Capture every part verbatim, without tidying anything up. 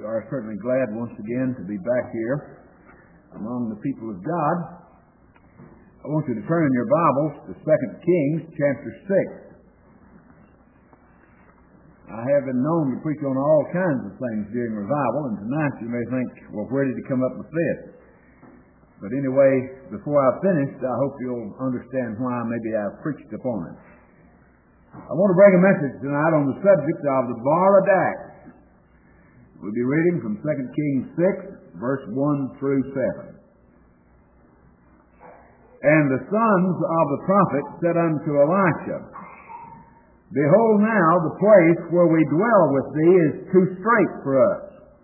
are certainly glad once again to be back here among the people of God. I want you to turn in your Bibles to Second Kings chapter six. I have been known to preach on all kinds of things during revival, and tonight you may think, well, where did he come up with this? But anyway, before I finish, I hope you'll understand why maybe I've preached upon it. I want to bring a message tonight on the subject of the borrowed axe. We'll be reading from Second Kings six, verse one through seven. And the sons of the prophet said unto Elisha, Behold now, the place where we dwell with thee is too strait for us.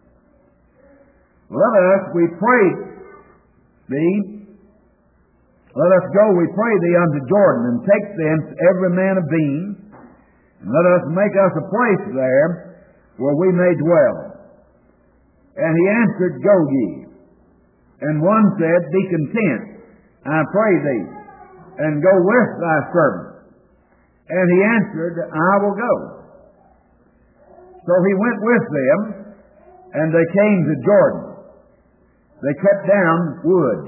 Let us, we pray thee, let us go, we pray thee, unto Jordan, and take thence every man a beam, and let us make us a place there where we may dwell. And he answered, Go ye. And one said, Be content, I pray thee, and go with thy servant. And he answered, I will go. So he went with them, and they came to Jordan. They cut down wood.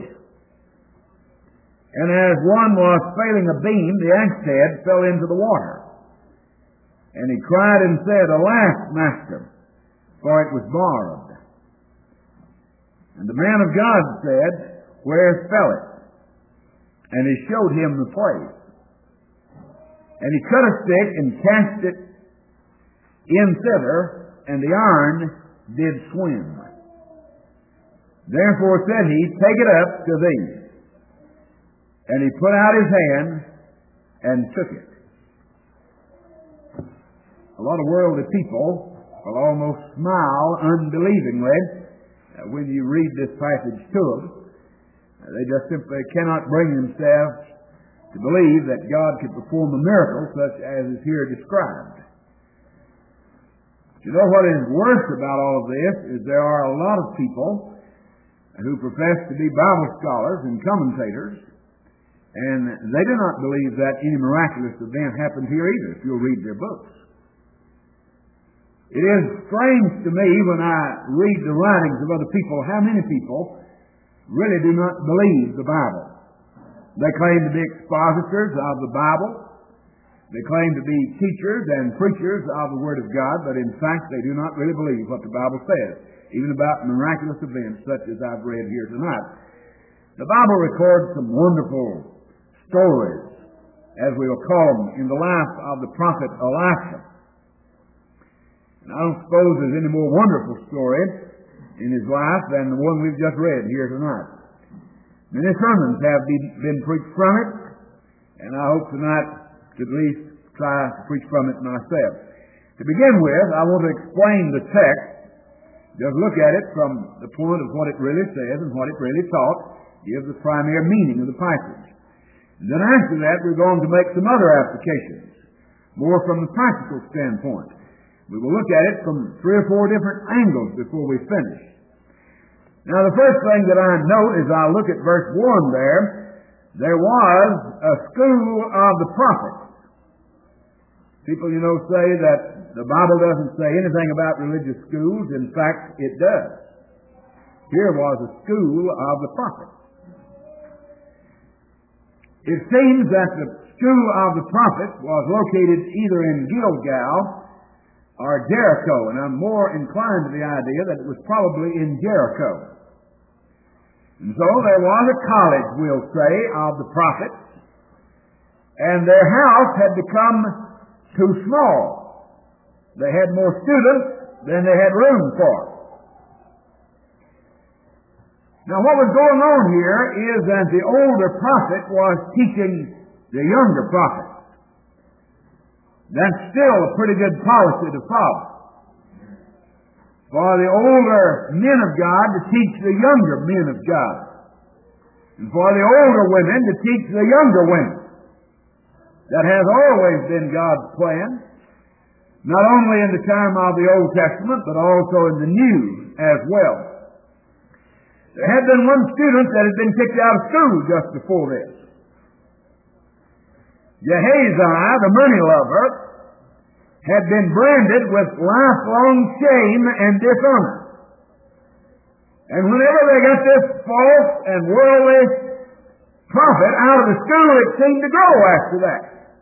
And as one was failing a beam, the axe head fell into the water. And he cried and said, Alas, master, for it was borrowed. And the man of God said, Where fell it? And he showed him the place. And he cut a stick and cast it in thither, and the iron did swim. Therefore said he, Take it up to thee. And he put out his hand and took it. A lot of worldly people will almost smile unbelievingly uh, when you read this passage to them. Uh, they just simply cannot bring themselves to believe that God could perform a miracle such as is here described. You know what is worse about all of this is there are a lot of people who profess to be Bible scholars and commentators, and they do not believe that any miraculous event happened here either, if you'll read their books. It is strange to me when I read the writings of other people how many people really do not believe the Bible. They claim to be expositors of the Bible. They claim to be teachers and preachers of the Word of God, but in fact they do not really believe what the Bible says, even about miraculous events such as I've read here tonight. The Bible records some wonderful stories, as we will call them, in the life of the prophet Elisha. And I don't suppose there's any more wonderful story in his life than the one we've just read here tonight. Many sermons have been, been preached from it, and I hope tonight to at least try to preach from it myself. To begin with, I want to explain the text. Just look at it from the point of what it really says and what it really taught, give the primary meaning of the passage. And then after that, we're going to make some other applications, more from the practical standpoint. We will look at it from three or four different angles before we finish. Now, the first thing that I note as I look at verse one there, there was a school of the prophets. People, you know, say that the Bible doesn't say anything about religious schools. In fact, it does. Here was a school of the prophets. It seems that the school of the prophets was located either in Gilgal or Jericho, and I'm more inclined to the idea that it was probably in Jericho. And so there was a college, we'll say, of the prophets, and their house had become too small. They had more students than they had room for. Now what was going on here is that the older prophet was teaching the younger prophet. That's still a pretty good policy to follow. For the older men of God to teach the younger men of God. And for the older women to teach the younger women. That has always been God's plan. Not only in the time of the Old Testament, but also in the New as well. There had been one student that had been kicked out of school just before this. Gehazi, the money lover, had been branded with lifelong shame and dishonor. And whenever they got this false and worldly prophet out of the school, it seemed to grow after that.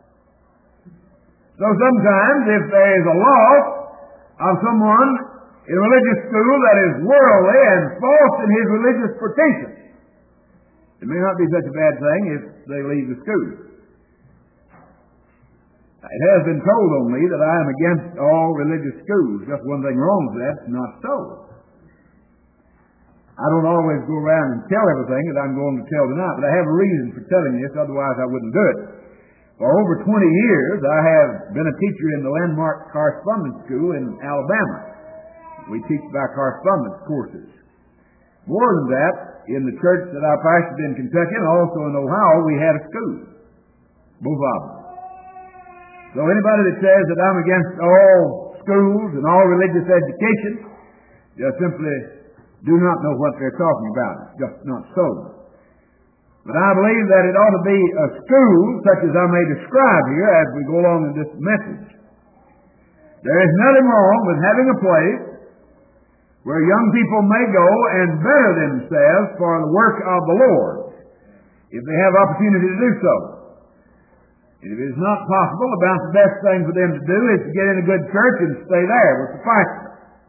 So sometimes if there is a loss of someone in a religious school that is worldly and false in his religious pretensions, it may not be such a bad thing if they leave the school. It has been told on me that I am against all religious schools. Just one thing wrong with that, it's not so. I don't always go around and tell everything that I'm going to tell tonight, but I have a reason for telling this, otherwise I wouldn't do it. For over twenty years, I have been a teacher in the Landmark Correspondence School in Alabama. We teach by correspondence courses. More than that, in the church that I pastored in Kentucky and also in Ohio, we had a school. Both of them. So anybody that says that I'm against all schools and all religious education just simply do not know what they're talking about. It's just not so. But I believe that it ought to be a school such as I may describe here as we go along in this message. There is nothing wrong with having a place where young people may go and better themselves for the work of the Lord, if they have opportunity to do so. And if it is not possible, about the best thing for them to do is to get in a good church and stay there with the pastor.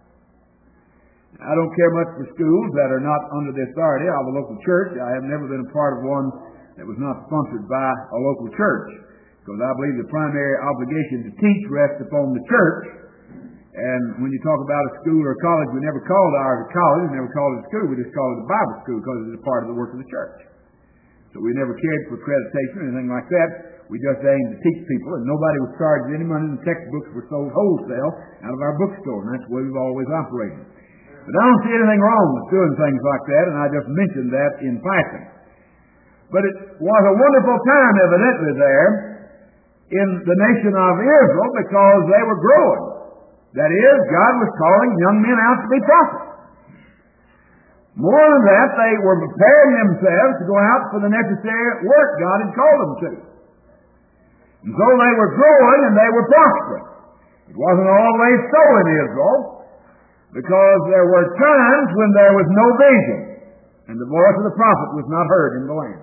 I don't care much for schools that are not under the authority of a local church. I have never been a part of one that was not sponsored by a local church, because I believe the primary obligation to teach rests upon the church. And when you talk about a school or a college, we never called ours a college, we never called it a school, we just called it a Bible school because it is a part of the work of the church. So we never cared for accreditation or anything like that. We just aimed to teach people, and nobody was charged any money, and the textbooks were sold wholesale out of our bookstore, and that's the way we've always operated. But I don't see anything wrong with doing things like that, and I just mentioned that in passing. But it was a wonderful time, evidently, there in the nation of Israel, because they were growing. That is, God was calling young men out to be prophets. More than that, they were preparing themselves to go out for the necessary work God had called them to. And so they were growing and they were prospering. It wasn't always so in Israel, because there were times when there was no vision, and the voice of the prophet was not heard in the land.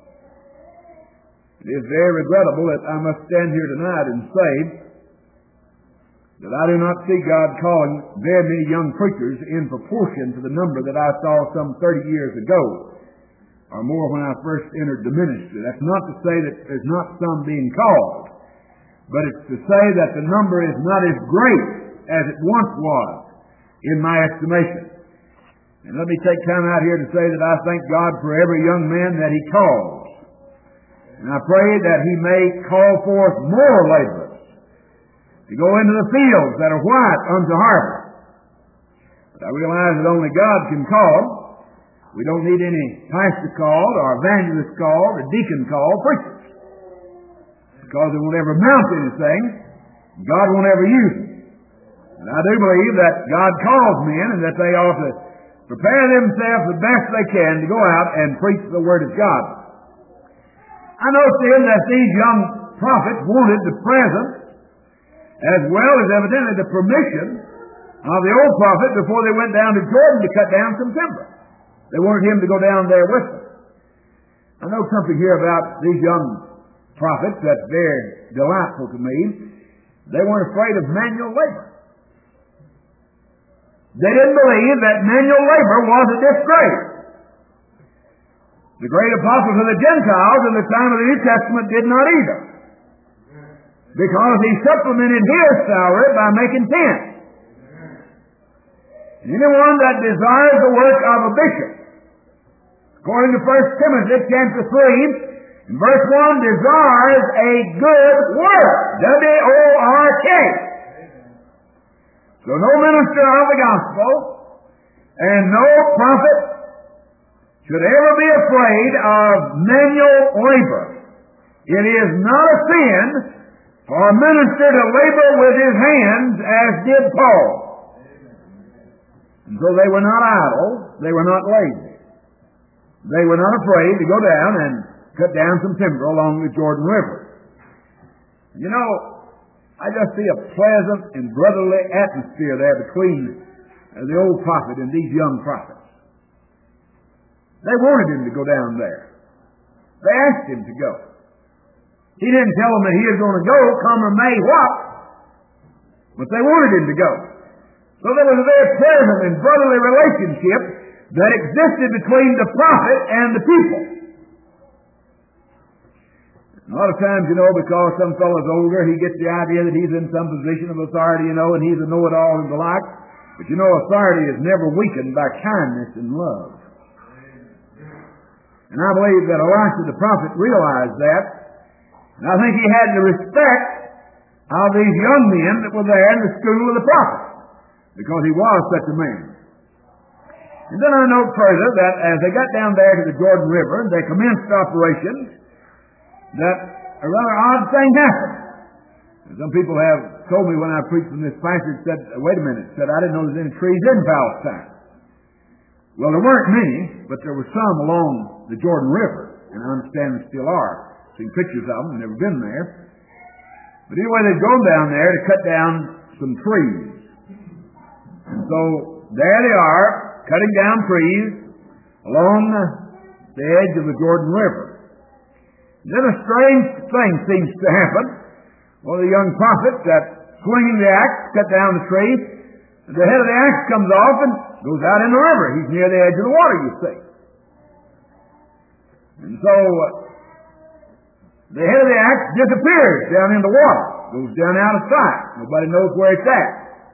It is very regrettable that I must stand here tonight and say that I do not see God calling very many young preachers in proportion to the number that I saw some thirty years ago, or more when I first entered the ministry. That's not to say that there's not some being called, but it's to say that the number is not as great as it once was, in my estimation. And let me take time out here to say that I thank God for every young man that He calls. And I pray that He may call forth more laborers to go into the fields that are white unto harvest. But I realize that only God can call. We don't need any pastor called, or evangelist called, or deacon called preachers, because it won't ever amount to anything. God won't ever use them. And I do believe that God calls men, and that they ought to prepare themselves the best they can to go out and preach the Word of God. I noticed then that these young prophets wanted the presence as well as evidently the permission of the old prophet before they went down to Jordan to cut down some timber. They wanted him to go down there with them. I know something here about these young prophets that's very delightful to me. They weren't afraid of manual labor. They didn't believe that manual labor was a disgrace. The great apostles of the Gentiles in the time of the New Testament did not either, because he supplemented his salary by making tents. And anyone that desires the work of a bishop, according to First Timothy chapter three, in verse one, desires a good work. W O R K. So no minister of the gospel and no prophet should ever be afraid of manual labor. It is not a sin for a minister to labor with his hands as did Paul. And so they were not idle, they were not lazy. They were not afraid to go down and cut down some timber along the Jordan River. You know, I just see a pleasant and brotherly atmosphere there between uh, the old prophet and these young prophets. They wanted him to go down there. They asked him to go. He didn't tell them that he was going to go, come or may what, but they wanted him to go. So there was a very pleasant and brotherly relationship that existed between the prophet and the people. A lot of times, you know, because some fellow's older, he gets the idea that he's in some position of authority, you know, and he's a know-it-all and the like. But you know, authority is never weakened by kindness and love. And I believe that Elisha the prophet realized that. And I think he had the respect of these young men that were there in the school of the prophet, because he was such a man. And then I note further that as they got down there to the Jordan River and they commenced operations, that a rather odd thing happened. And some people have told me when I preached from this passage, said, wait a minute, said, I didn't know there was any trees in Palestine. Well, there weren't many, but there were some along the Jordan River, and I understand there still are. I've seen pictures of them, I've never been there. But anyway, they'd gone down there to cut down some trees. And so there they are, cutting down trees along the edge of the Jordan River. Then a strange thing seems to happen. Well, the young prophet, that swinging the axe, cut down the tree, the head of the axe comes off and goes out in the river. He's near the edge of the water, you see. And so uh, the head of the axe disappears down in the water, goes down out of sight. Nobody knows where it's at.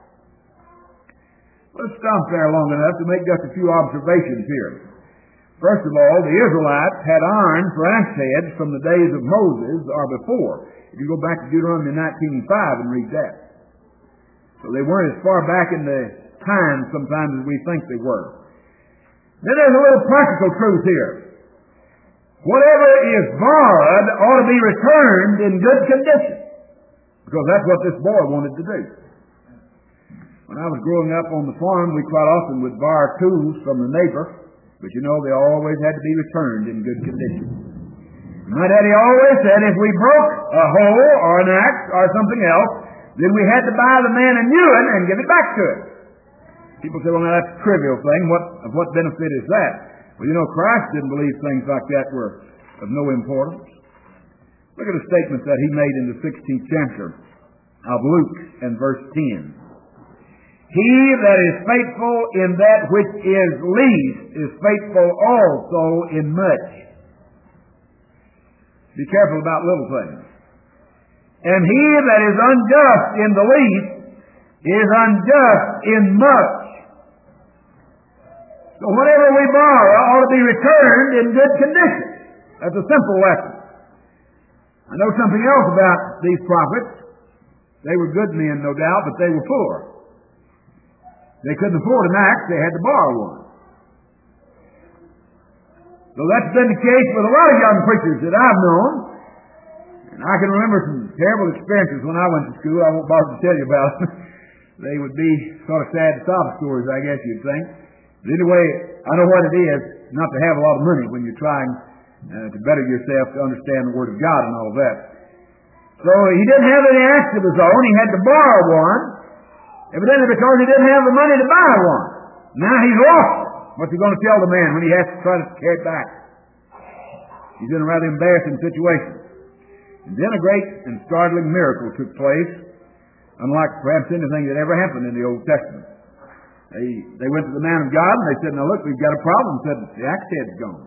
Let's stop there long enough to make just a few observations here. First of all, the Israelites had iron for axe heads from the days of Moses or before. If you go back to Deuteronomy nineteen five and read that. So they weren't as far back in the time sometimes as we think they were. Then there's a little practical truth here. Whatever is borrowed ought to be returned in good condition, because that's what this boy wanted to do. When I was growing up on the farm, we quite often would borrow tools from the neighbor. But you know, they always had to be returned in good condition. My daddy always said if we broke a hoe or an axe or something else, then we had to buy the man a new one and give it back to him. People say, well, now that's a trivial thing. What, of what benefit is that? Well, you know, Christ didn't believe things like that were of no importance. Look at a statement that he made in the sixteenth chapter of Luke and verse ten. He that is faithful in that which is least is faithful also in much. Be careful about little things. And he that is unjust in the least is unjust in much. So whatever we borrow ought to be returned in good condition. That's a simple lesson. I know something else about these prophets. They were good men, no doubt, but they were poor. They couldn't afford an axe, they had to borrow one. So that's been the case with a lot of young preachers that I've known. And I can remember some terrible experiences when I went to school. I won't bother to tell you about them. They would be sort of sad sob stories, I guess you'd think. But anyway, I know what it is not to have a lot of money when you're trying uh, to better yourself to understand the Word of God and all of that. So he didn't have any axe of his own. He had to borrow one. Evidently because he didn't have the money to buy one. Now he's lost it. What's he going to tell the man when he has to try to carry it back? He's in a rather embarrassing situation. And then a great and startling miracle took place, unlike perhaps anything that ever happened in the Old Testament. They, they went to the man of God and they said, now look, we've got a problem. He said, the axe head's gone.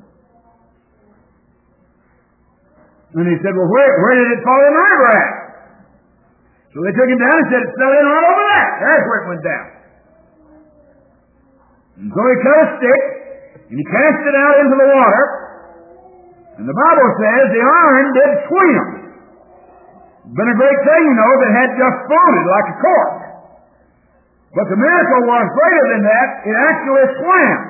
And he said, well, where, where did it fall in the river at? So they took him down and said, it fell in right over there. That's where it went down. And so he cut a stick, and he cast it out into the water, and the Bible says the iron did swim. It's been a great thing, you know, that had just floated like a cork. But the miracle was greater than that. It actually swam.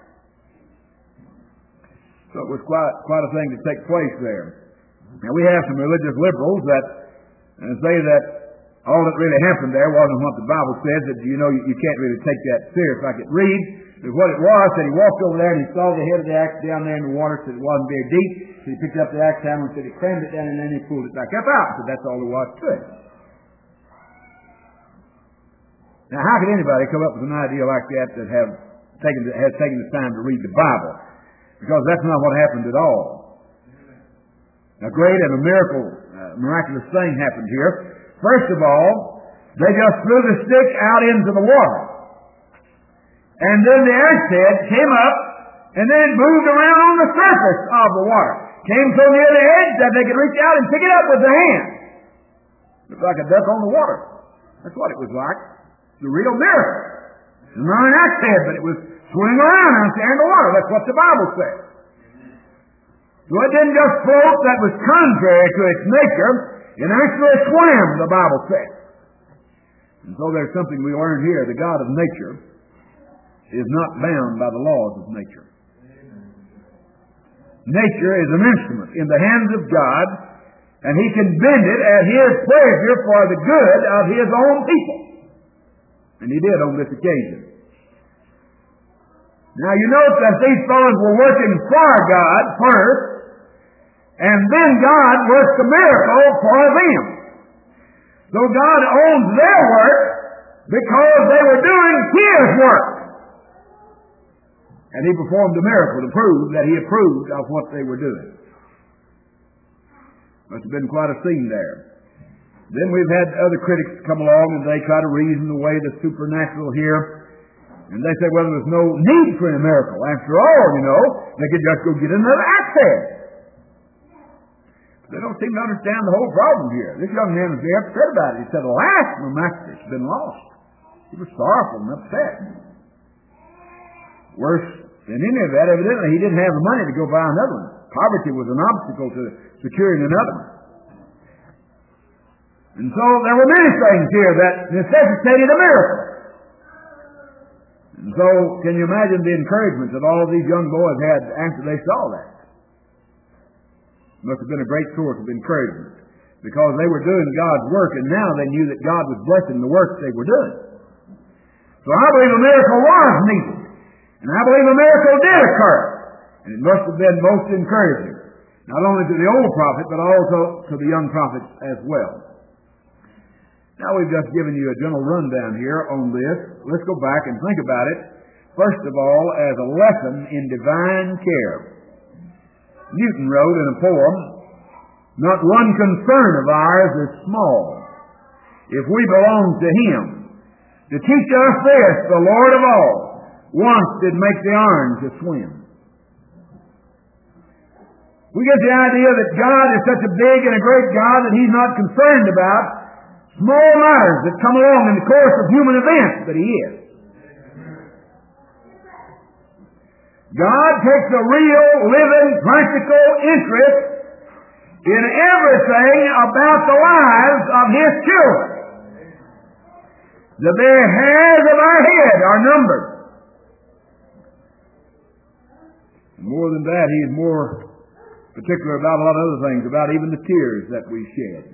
So it was quite, quite a thing to take place there. Now we have some religious liberals that uh, say that all that really happened there wasn't what the Bible says, that you know you, you can't really take that serious. I could read that what it was, that he walked over there and he saw the head of the axe down there in the water, said it wasn't very deep, so he picked up the axe hammer and said he crammed it down and then he pulled it back up out. So that's all there was to it. Now how could anybody come up with an idea like that that have taken, has taken the time to read the Bible? because that's not what happened at all. A great and a miracle, uh, miraculous thing happened here. First of all, they just threw the stick out into the water. And then the axe head came up, and then it moved around on the surface of the water. Came so near the edge that they could reach out and pick it up with their hand. Looked like a duck on the water. That's what it was like. The real miracle. It was not an axe head, but it was swimming around out there in the water. That's what the Bible says. So it didn't just float, that was contrary to its nature. It actually swam, the Bible says. And so there's something we learn here. The God of nature is not bound by the laws of nature. Nature is an instrument in the hands of God, and He can bend it at His pleasure for the good of His own people. And He did on this occasion. Now you note that these fellows were working for God first, and then God worked the miracle for them. So God owns their work because they were doing His work. And He performed a miracle to prove that He approved of what they were doing. Must have been quite a scene there. Then we've had other critics come along and they try to reason away the supernatural here. And they say, well, there's no need for a miracle. After all, you know, they could just go get another axe head. They don't seem to understand the whole problem here. This young man was very upset about it. He said, alas, my master's been lost. He was sorrowful and upset. Worse than any of that, evidently, he didn't have the money to go buy another one. Poverty was an obstacle to securing another one. And so there were many things here that necessitated a miracle. And so, can you imagine the encouragement that all of these young boys had after they saw that? It must have been a great source of encouragement, because they were doing God's work, and now they knew that God was blessing the work they were doing. So I believe a miracle was needed, and I believe a miracle did occur, and it must have been most encouraging, not only to the old prophet, but also to the young prophets as well. Now we've just given you a general rundown here on this. Let's go back and think about it, first of all, as a lesson in divine care. Newton wrote in a poem, "Not one concern of ours is small, if we belong to Him. To teach us this, the Lord of all, once did make the iron to swim." We get the idea that God is such a big and a great God that He's not concerned about small matters that come along in the course of human events, but He is. God takes a real, living, practical interest in everything about the lives of His children. The very hairs of our head are numbered. And more than that, He is more particular about a lot of other things, about even the tears that we shed.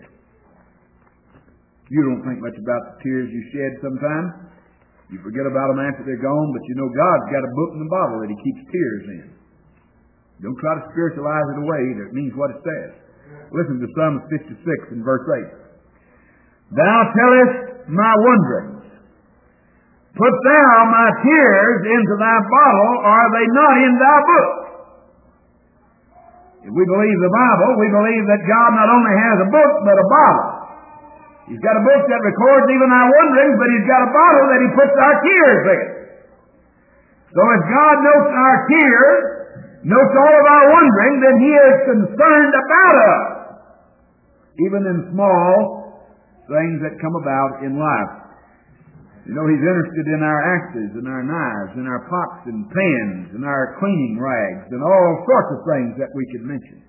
You don't think much about the tears you shed sometimes. You forget about them after they're gone, but you know God's got a book in the Bible that He keeps tears in. Don't try to spiritualize it away. It means what it says. Listen to Psalm fifty-six and verse eight. "Thou tellest my wanderings. Put thou my tears into thy bottle, are they not in thy book?" If we believe the Bible, we believe that God not only has a book, but a bottle. He's got a book that records even our wanderings, but He's got a bottle that He puts our tears in. So if God notes our tears, notes all of our wandering, then He is concerned about us, even in small things that come about in life. You know, He's interested in our axes and our knives and our pots and pans and our cleaning rags and all sorts of things that we could mention.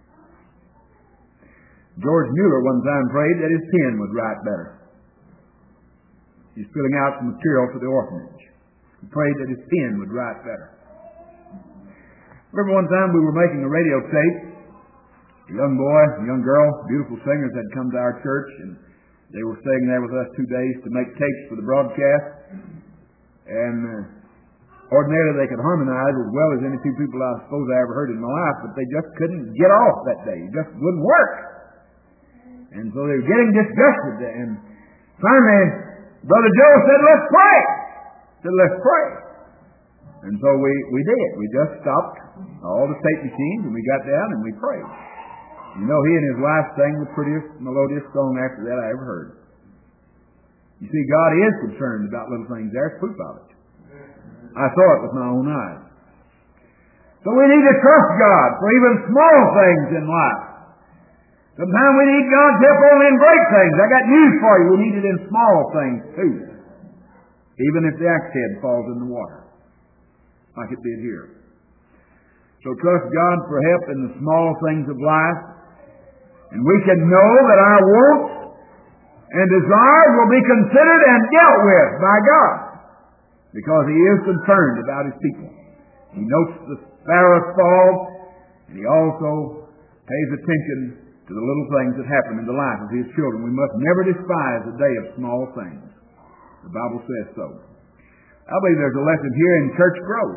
George Mueller one time prayed that his pen would write better. He's filling out some material for the orphanage. He prayed that his pen would write better. Remember one time we were making a radio tape. A young boy, a young girl, beautiful singers had come to our church, and they were staying there with us two days to make tapes for the broadcast. And uh, ordinarily they could harmonize as well as any two people I suppose I ever heard in my life, but they just couldn't get off that day. It just wouldn't work. And so they were getting disgusted. And finally, Brother Joe said, "Let's pray." He said, "Let's pray." And so we, we did. We just stopped all the tape machines and we got down and we prayed. You know, he and his wife sang the prettiest melodious song after that I ever heard. You see, God is concerned about little things. There's proof of it. I saw it with my own eyes. So we need to trust God for even small things in life. Sometimes we need God's help only in great things. I got news for you. We need it in small things too. Even if the axe head falls in the water, like it did here. So trust God for help in the small things of life. And we can know that our wants and desires will be considered and dealt with by God, because He is concerned about His people. He notes the sparrow's fall, and He also pays attention to the little things that happen in the life of His children. We must never despise a day of small things. The Bible says so. I believe there's a lesson here in church growth.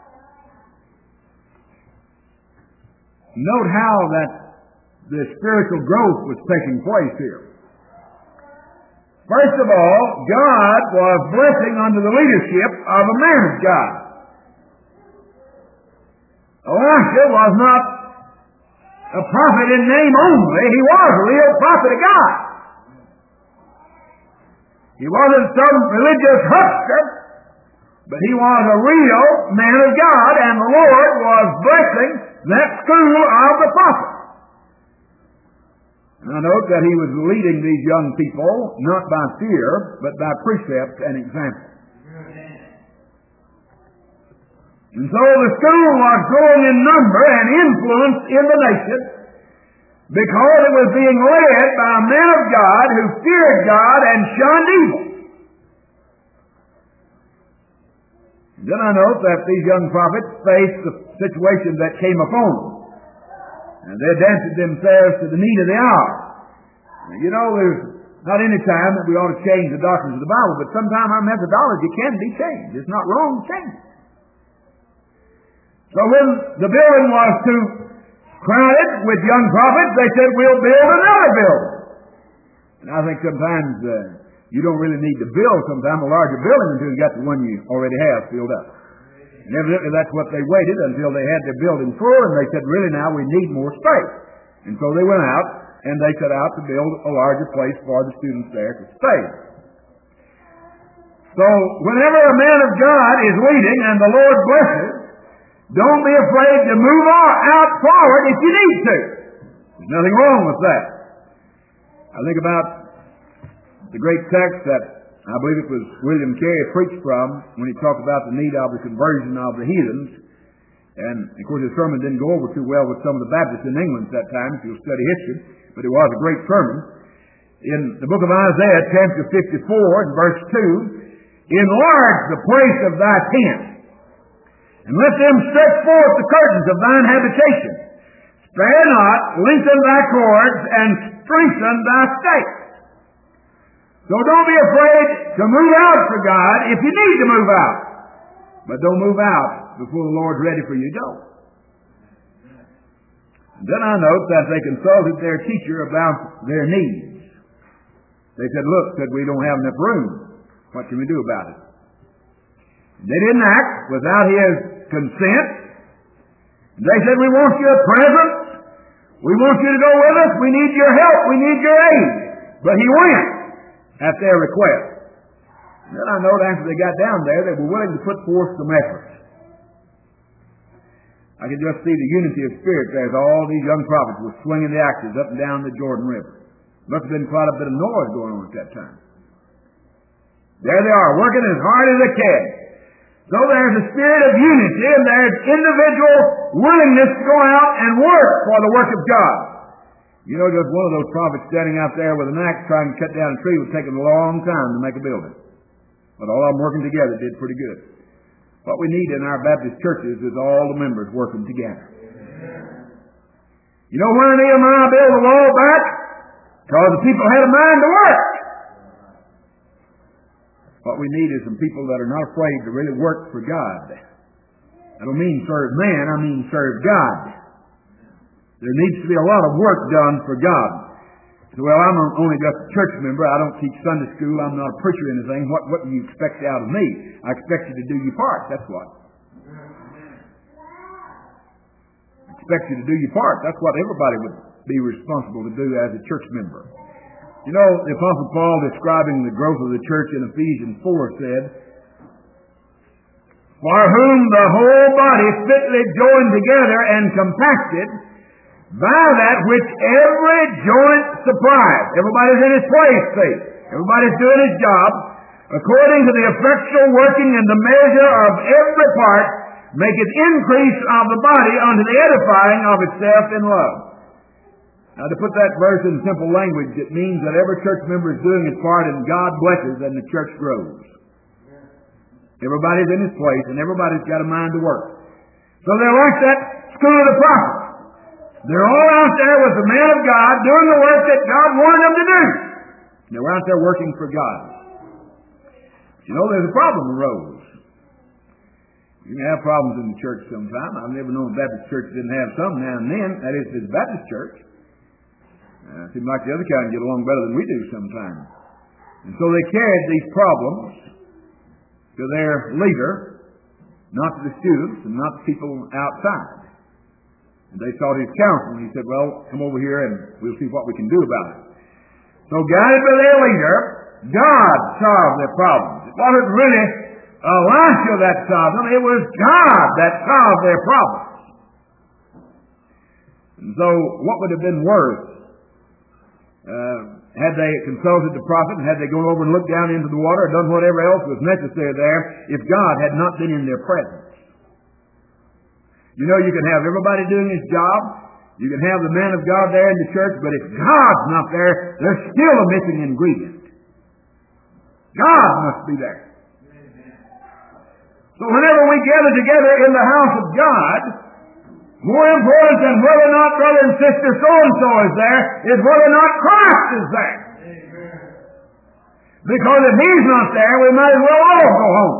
Note how that the spiritual growth was taking place here. First of all, God was blessing under the leadership of a man of God. Elisha was not a prophet in name only. He was a real prophet of God. He wasn't some religious huckster, but he was a real man of God, and the Lord was blessing that school of the prophet. And I note that he was leading these young people not by fear, but by precept and example. And so the school was growing in number and influence in the nation because it was being led by a man of God who feared God and shunned evil. And then I note that these young prophets faced the situation that came upon them. And they adapted themselves to the need of the hour. Now, you know, there's not any time that we ought to change the doctrines of the Bible, but sometimes our methodology can be changed. It's not wrong to change it. So when the building was too crowded with young prophets, they said, we'll build another building. And I think sometimes uh, you don't really need to build sometimes a larger building until you got the one you already have filled up. And evidently that's what they waited until they had their building full, and they said, really now we need more space. And so they went out and they set out to build a larger place for the students there to stay. So whenever a man of God is leading and the Lord blesses, don't be afraid to move out forward if you need to. There's nothing wrong with that. I think about the great text that I believe it was William Carey preached from when he talked about the need of the conversion of the heathens. And, of course, his sermon didn't go over too well with some of the Baptists in England at that time, if you'll study history, but it was a great sermon. In the book of Isaiah, chapter fifty-four, and verse two, enlarge the place of thy tent, and let them stretch forth the curtains of thine habitation. Spare not, lengthen thy cords, and strengthen thy stakes. So don't be afraid to move out for God if you need to move out. But don't move out before the Lord's ready for you to go. And then I note that they consulted their teacher about their needs. They said, look, said, we don't have enough room. What can we do about it? They didn't act without his consent. They said, we want your presence. We want you to go with us. We need your help. We need your aid. But he went at their request. And then I note after they got down there, they were willing to put forth some effort. I could just see the unity of spirit there as all these young prophets were swinging the axes up and down the Jordan River. Must have been quite a bit of noise going on at that time. There they are, working as hard as they can. So there's a spirit of unity and there's individual willingness to go out and work for the work of God. You know, just one of those prophets standing out there with an axe trying to cut down a tree would take them a long time to make a building. But all of them working together did pretty good. What we need in our Baptist churches is all the members working together. You know why Nehemiah built the wall back? Because the people had a mind to work. What we need is some people that are not afraid to really work for God. I don't mean serve man, I mean serve God. There needs to be a lot of work done for God. So, well, I'm only just a church member. I don't teach Sunday school. I'm not a preacher or anything. What, what do you expect out of me? I expect you to do your part. That's what. expect you to do your part. That's what everybody would be responsible to do as a church member. You know, the Apostle Paul, describing the growth of the church in Ephesians four, said, "For whom the whole body fitly joined together and compacted by that which every joint supplies." Everybody's in his place, see. Everybody's doing his job. "According to the effectual working in the measure of every part, maketh increase of the body unto the edifying of itself in love." Now, to put that verse in simple language, it means that every church member is doing his part and God blesses and the church grows. Everybody's in his place and everybody's got a mind to work. So they're like that school of the prophets. They're all out there with the man of God doing the work that God wanted them to do. They were out there working for God. You know, there's a problem arose. You can have problems in the church sometime. I've never known a Baptist church didn't have some now and then. That is, if it's a Baptist church. Uh, it seems like the other kind get along better than we do sometimes. And so they carried these problems to their leader, not to the students and not to people outside. And they sought his counsel, and he said, "Well, come over here and we'll see what we can do about it." So guided by their leader, God solved their problems. It wasn't really Elisha that solved them. It was God that solved their problems. And so what would have been worse uh, had they consulted the prophet and had they gone over and looked down into the water or done whatever else was necessary there if God had not been in their presence? You know, you can have everybody doing his job. You can have the man of God there in the church, but if God's not there, there's still a missing ingredient. God must be there. So whenever we gather together in the house of God, more important than whether or not brother and sister so-and-so is there is whether or not Christ is there. Because if he's not there, we might as well all go home.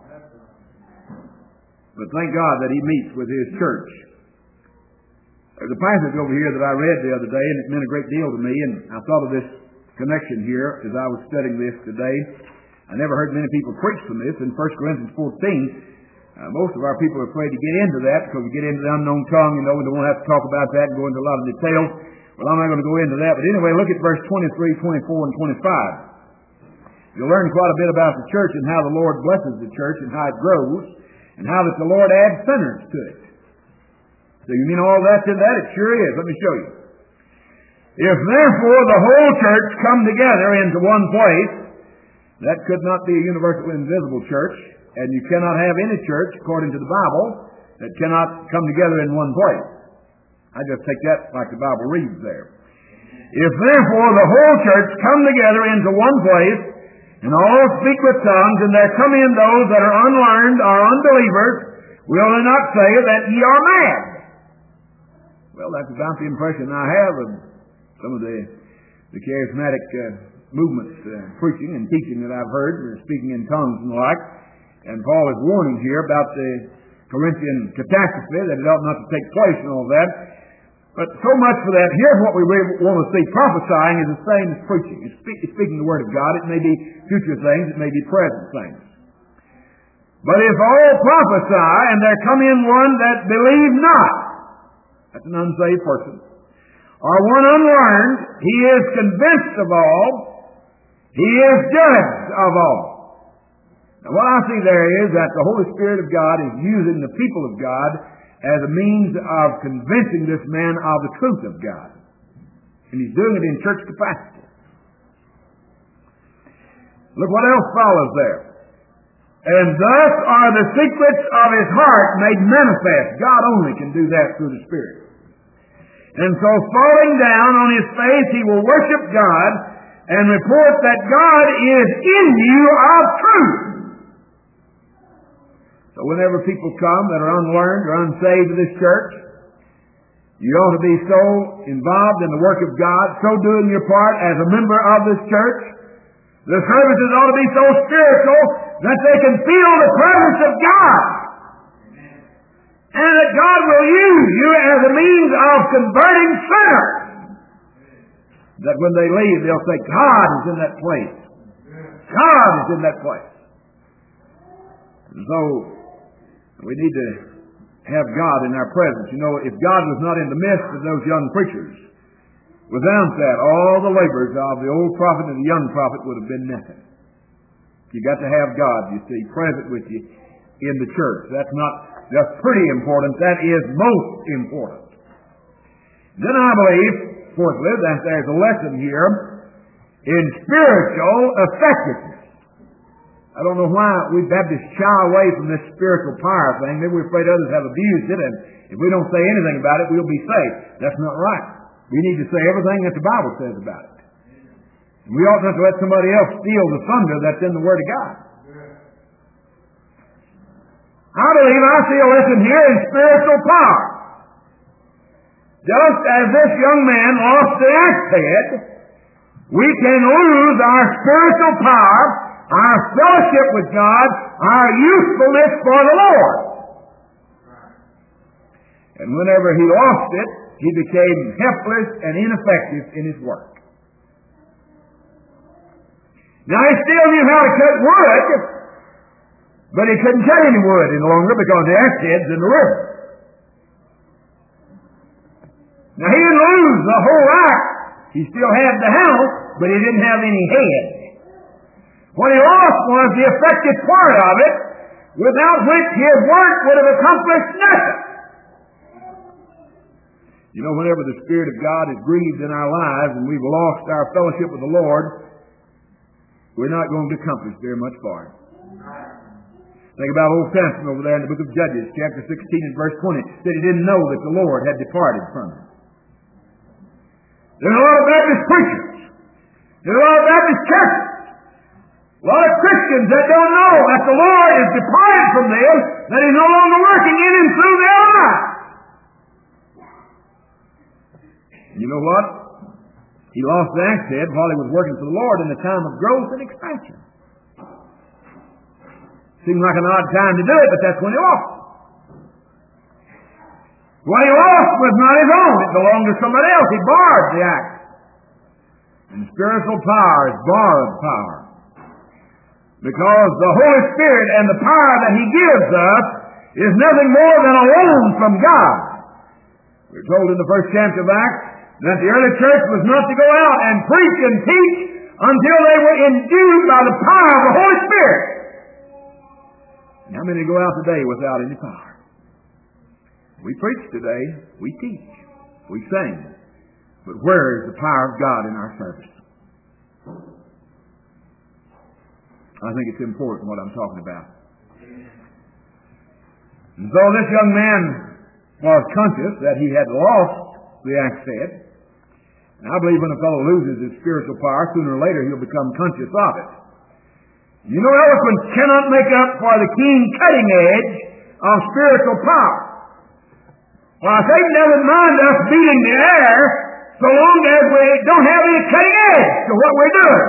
But thank God that he meets with his church. There's a passage over here that I read the other day, and it meant a great deal to me, and I thought of this connection here as I was studying this today. I never heard many people preach from this. In First Corinthians fourteen, uh, most of our people are afraid to get into that because we get into the unknown tongue, you know, we don't want to have to talk about that and go into a lot of details. Well, I'm not going to go into that. But anyway, look at verse twenty-three, twenty-four, and twenty-five. You'll learn quite a bit about the church and how the Lord blesses the church and how it grows and how that the Lord adds sinners to it. So you mean all that's in that? It sure is. Let me show you. "If therefore the whole church come together into one place," that could not be a universal invisible church, and you cannot have any church, according to the Bible, that cannot come together in one place. I just take that like the Bible reads there. "If therefore the whole church come together into one place, and all speak with tongues, and there come in those that are unlearned or unbelievers, will they not say that ye are mad?" Well, that's about the impression I have of some of the, the charismatic uh, movements, uh, preaching and teaching that I've heard, uh, speaking in tongues and the like. And Paul is warning here about the Corinthian catastrophe, that it ought not to take place and all that. But so much for that. Here's what we really want to see. Prophesying is the same as preaching. It's, speak, it's speaking the Word of God. It may be future things. It may be present things. But if all prophesy, and there come in one that believe not, that's an unsaved person, or one unlearned, he is convinced of all, he is judged of all. Now what I see there is that the Holy Spirit of God is using the people of God as a means of convincing this man of the truth of God. And he's doing it in church capacity. Look what else follows there. "And thus are the secrets of his heart made manifest." God only can do that through the Spirit. "And so falling down on his face, he will worship God and report that God is in you of truth." So whenever people come that are unlearned or unsaved to this church, you ought to be so involved in the work of God, so doing your part as a member of this church. The services ought to be so spiritual that they can feel the presence of God. And that God will use you as a means of converting sinners. That when they leave, they'll say, God is in that place. God is in that place. And so, we need to have God in our presence. You know, if God was not in the midst of those young preachers, without that, all the labors of the old prophet and the young prophet would have been nothing. You got to have God, you see, present with you in the church. That's not just pretty important. That is most important. Then I believe, fourthly, that there's a lesson here in spiritual effectiveness. I don't know why we Baptists shy away from this spiritual power thing. Maybe we're afraid others have abused it, and if we don't say anything about it, we'll be safe. That's not right. We need to say everything that the Bible says about it. We ought not to let somebody else steal the thunder that's in the Word of God. I believe I see a lesson here in spiritual power. Just as this young man lost the axe head, we can lose our spiritual power, our fellowship with God, our usefulness for the Lord. And whenever he lost it, he became helpless and ineffective in his work. Now, he still knew how to cut wood, but he couldn't cut any wood any longer because the axe head's in the river. Now, he didn't lose the whole axe. He still had the handle, but he didn't have any head. What he lost was the effective part of it, without which his work would have accomplished nothing. You know, whenever the Spirit of God is grieved in our lives and we've lost our fellowship with the Lord, we're not going to accomplish very much for Him. Think about old Samson over there in the book of Judges, chapter sixteen and verse twenty. Said he didn't know that the Lord had departed from him. There's a lot of Baptist preachers. There's a lot of Baptist churches. A lot of Christians that don't know that the Lord is departed from them, that He's no longer working in and through their lives. You know what? He lost the axe head while he was working for the Lord in the time of growth and expansion. Seemed like an odd time to do it, but that's when he lost it. What he lost was not his own. It belonged to somebody else. He borrowed the axe. And spiritual power is borrowed power. Because the Holy Spirit and the power that He gives us is nothing more than a loan from God. We're told in the first chapter of Acts that the early church was not to go out and preach and teach until they were endued by the power of the Holy Spirit. And how many go out today without any power? We preach today, we teach, we sing, but where is the power of God in our service? I think it's important what I'm talking about. And so this young man was conscious that he had lost the axe head. And I believe when a fellow loses his spiritual power, sooner or later he'll become conscious of it. You know, eloquence cannot make up for the keen cutting edge of spiritual power. Well, Satan doesn't mind us beating the air so long as we don't have any cutting edge to what we're doing.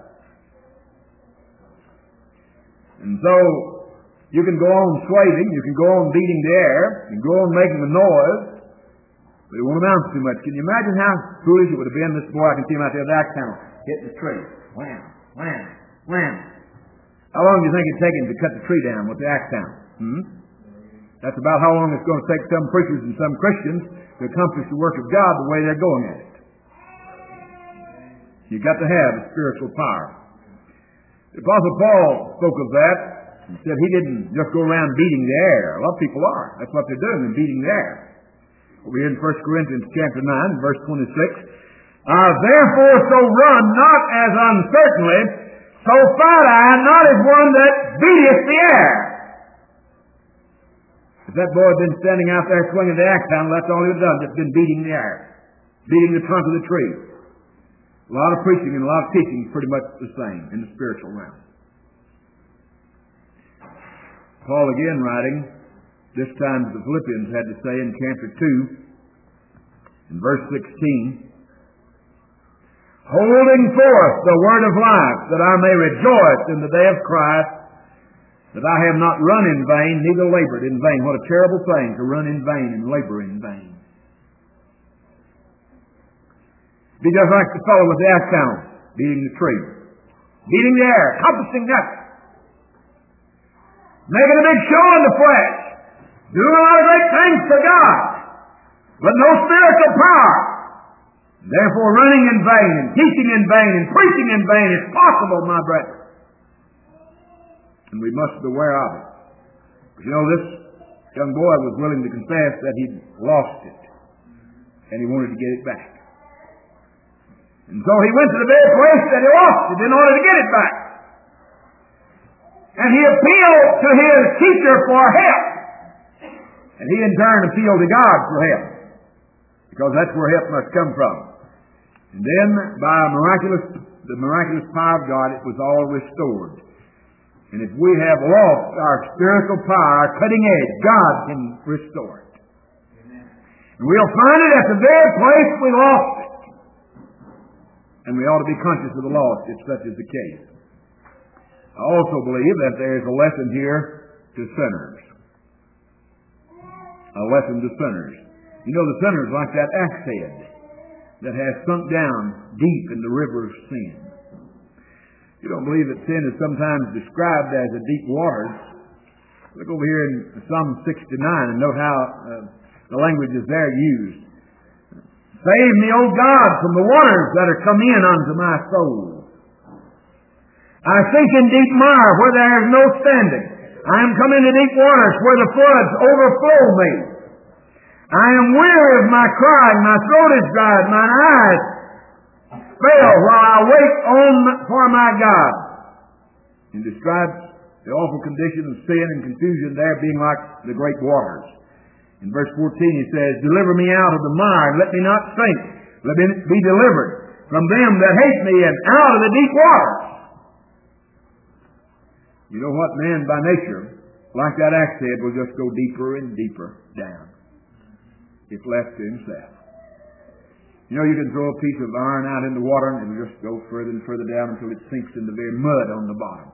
And so, you can go on slaving, you can go on beating the air, you can go on making a noise, but it won't amount to too much. Can you imagine how foolish it would have been? This boy, I can see him out there with the axe handle, hitting the tree. Wham, wham, wham. How long do you think it'd take him to cut the tree down with the axe handle? Hmm? That's about how long it's going to take some preachers and some Christians to accomplish the work of God the way they're going at it. You've got to have a spiritual power. The Apostle Paul spoke of that and said he didn't just go around beating the air. A lot of people are. That's what they're doing, they're beating the air. We're in First Corinthians chapter nine, verse twenty-six. Uh, Therefore so run, not as uncertainly, so fight I, not as one that beateth the air. If that boy had been standing out there swinging the axe handle, that's all he had done, just been beating the air, beating the trunk of the tree. A lot of preaching and a lot of teaching is pretty much the same in the spiritual realm. Paul again writing, this time to the Philippians, had to say in chapter two, in verse sixteen, holding forth the word of life, that I may rejoice in the day of Christ, that I have not run in vain, neither labored in vain. What a terrible thing to run in vain and labor in vain. Be just like the fellow with the axe handle, beating the tree, beating the air, accomplishing nothing, making a big show in the flesh, doing a lot of great things for God, but no spiritual power. Therefore, running in vain, and teaching in vain, and preaching in vain is possible, my brethren. And we must beware of it. But you know, this young boy was willing to confess that he'd lost it, and he wanted to get it back. And so he went to the very place that he lost it in order to get it back. And he appealed to his teacher for help. And he in turn appealed to God for help, because that's where help must come from. And then, by a miraculous, the miraculous power of God, it was all restored. And if we have lost our spiritual power, our cutting edge, God can restore it. And we'll find it at the very place we lost it. And we ought to be conscious of the loss if such is the case. I also believe that there is a lesson here to sinners. A lesson to sinners. You know, the sinner is like that axe head that has sunk down deep in the river of sin. You don't believe that sin is sometimes described as a deep waters? Look over here in Psalm sixty-nine and note how uh, the language is there used. Save me, O God, from the waters that are come in unto my soul. I sink in deep mire where there is no standing. I am come into deep waters where the floods overflow me. I am weary of my crying, my throat is dried, mine eyes fail while I wait on for my God. He describes the awful condition of sin and confusion there being like the great waters. In verse fourteen he says, deliver me out of the mire, and let me not sink. Let me be delivered from them that hate me, and out of the deep waters. You know what? Man by nature, like that axe head, will just go deeper and deeper down if left to himself. You know, you can throw a piece of iron out in the water and it'll just go further and further down until it sinks in the very mud on the bottom.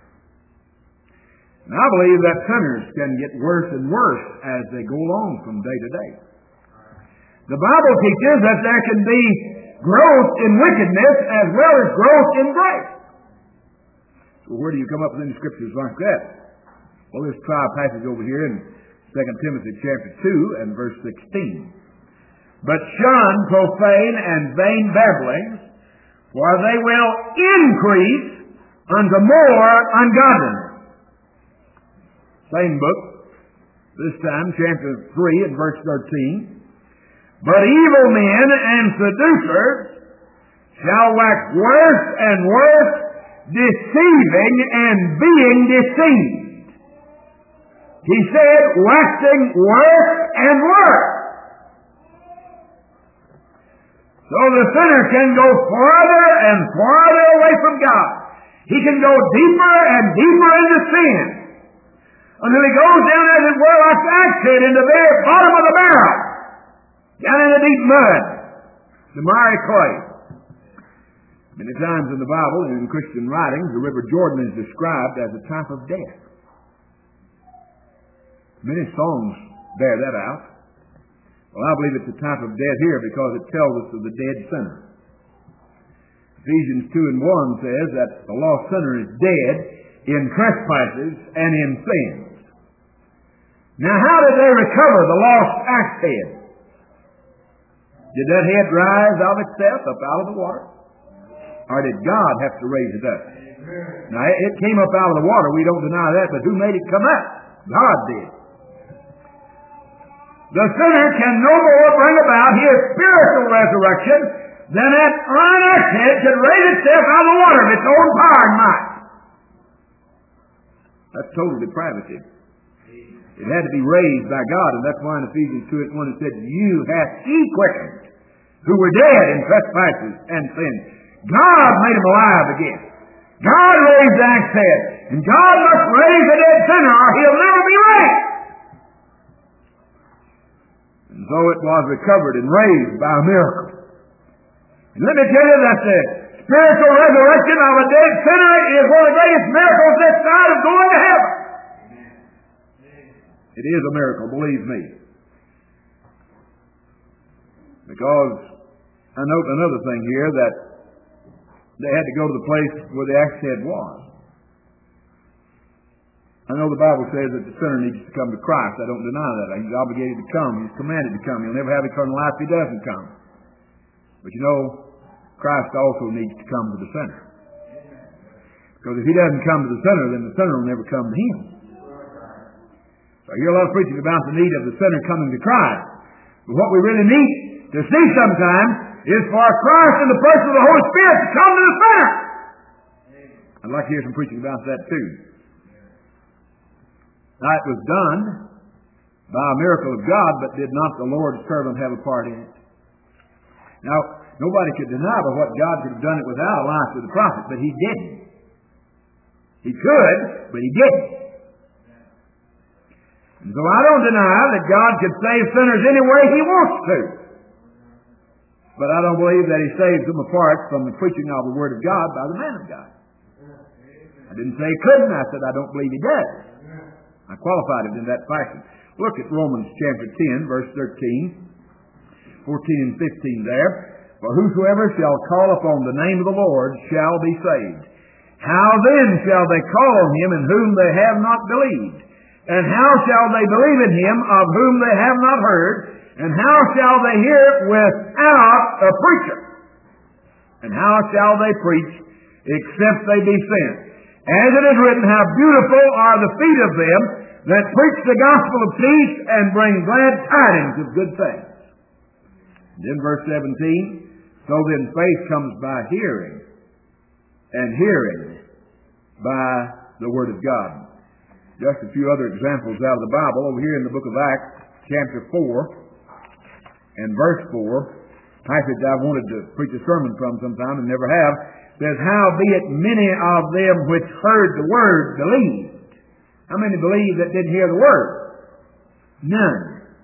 And I believe that sinners can get worse and worse as they go along from day to day. The Bible teaches that there can be growth in wickedness as well as growth in grace. So where do you come up with any scriptures like that? Well, let's try a passage over here in Second Timothy chapter two and verse sixteen. But shun profane and vain babblings, for they will increase unto more ungodliness. Same book, this time chapter three and verse thirteen. But evil men and seducers shall wax worse and worse, deceiving and being deceived. He said, waxing worse and worse. So the sinner can go farther and farther away from God. He can go deeper and deeper into sin until he goes down, as it were, like the axe head in the very bottom of the barrel, down in the deep mud, the miry clay. Many times in the Bible and in Christian writings, the River Jordan is described as a type of death. Many songs bear that out. Well, I believe it's a type of death here because it tells us of the dead sinner. Ephesians two and one says that the lost sinner is dead in trespasses and in sins. Now, how did they recover the lost axe head? Did that head rise of itself up out of the water? Or did God have to raise it up? Now, it came up out of the water. We don't deny that, but who made it come up? God did. The sinner can no more bring about his spiritual resurrection than that iron axe head could raise itself out of the water of its own power and might. That's total depravity. It had to be raised by God, and that's why in Ephesians two and one it said, you hath he quickened, who were dead in trespasses and sins. God made him alive again. God raised the axe head, and God must raise the dead sinner, or he'll never be raised. And so it was recovered and raised by a miracle. And let me tell you that the spiritual resurrection of a dead sinner is one of the greatest miracles this side of going to heaven. It is a miracle, believe me. Because I note another thing here, that they had to go to the place where the axe head was. I know the Bible says that the sinner needs to come to Christ. I don't deny that. He's obligated to come. He's commanded to come. He'll never have eternal life if he doesn't come. But you know, Christ also needs to come to the sinner. Because if he doesn't come to the sinner, then the sinner will never come to him. So I hear a lot of preaching about the need of the sinner coming to Christ. But what we really need to see sometimes is for Christ in the person of the Holy Spirit to come to the sinner. I'd like to hear some preaching about that too. Now it was done by a miracle of God, but did not the Lord's servant have a part in it? Now, nobody could deny but what God could have done it without Elisha the prophet, but he didn't. He could, but he didn't. And so I don't deny that God could save sinners any way he wants to. But I don't believe that he saves them apart from the preaching of the Word of God by the man of God. I didn't say he couldn't. I said I don't believe he does. I qualified it in that fashion. Look at Romans chapter ten, verse thirteen, fourteen and fifteen there. For whosoever shall call upon the name of the Lord shall be saved. How then shall they call on him in whom they have not believed? And how shall they believe in him of whom they have not heard? And how shall they hear without a preacher? And how shall they preach except they be sent? As it is written, how beautiful are the feet of them that preach the gospel of peace and bring glad tidings of good things. Then verse seventeen, so then faith comes by hearing, and hearing by the Word of God. Just a few other examples out of the Bible. Over here in the book of Acts, chapter four, and verse four, passage I've wanted to preach a sermon from sometime and never have, says, howbeit many of them which heard the word believed. How many believed that didn't hear the word? None.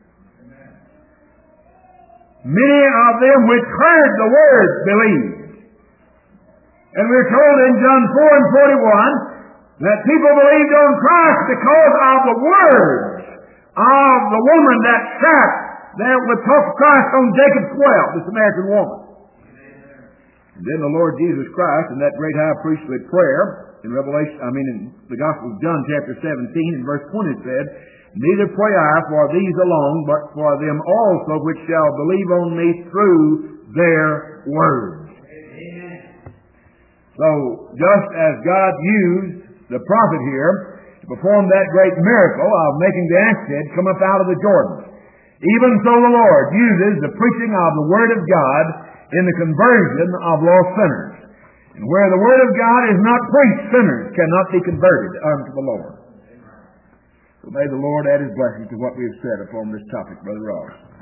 Many of them which heard the word believed. And we're told in John four and forty-one that people believed on Christ because of the words of the woman that sat there with talk of Christ on Jacob's well, the Samaritan woman. And then the Lord Jesus Christ in that great high priestly prayer in Revelation, I mean in the Gospel of John chapter seventeen and verse twenty said, neither pray I for these alone, but for them also which shall believe on me through their words. Amen. So just as God used the prophet here to perform that great miracle of making the axe head come up out of the Jordan, even so the Lord uses the preaching of the Word of God in the conversion of lost sinners. And where the Word of God is not preached, sinners cannot be converted unto the Lord. So may the Lord add His blessing to what we have said upon this topic, Brother Ross.